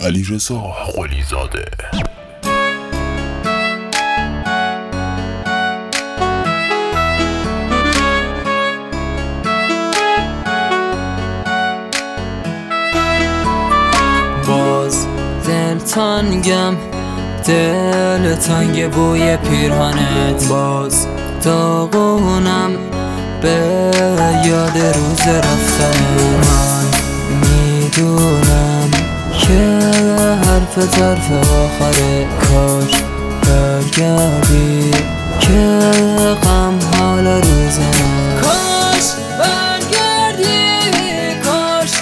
علیرضا قلیزاده. باز دل تنگم، دل تنگ بوی پیرهنت، باز داغونم به یاد روز رفتن. من میدونم که حرف طرف آخره، کاش برگردی که غم حال روز من. کاش برگردی، کاش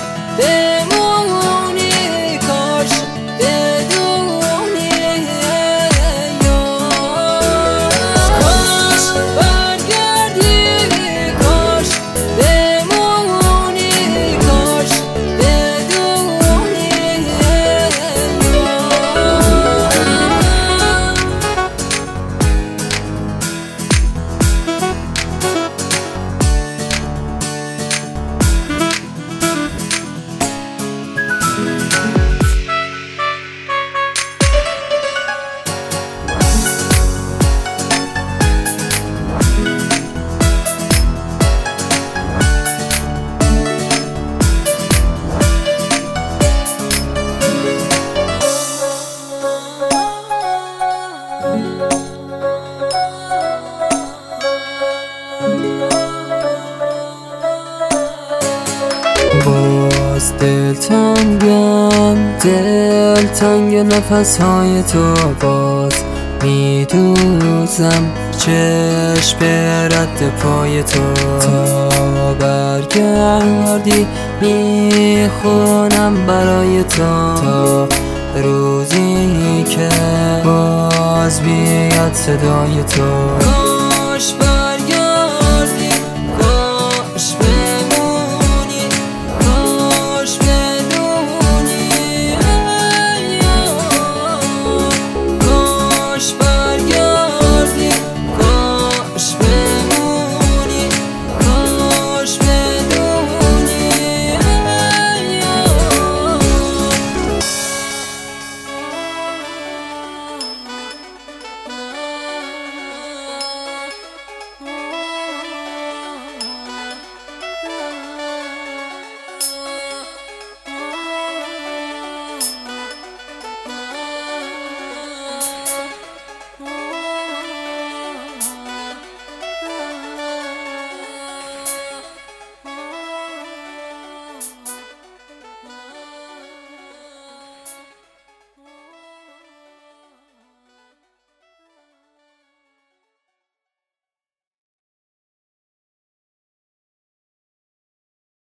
بمونی، کاش بدونی. کاش برگردی، کاش بمونی، کاش بدونی. باز دلتنگم، دلتنگ نفسهای تو، باز میدوزم چشم به رد پای تو. تا برگردی میخونم برای تو، تا روزی که باز بیاد صدای تو. کاش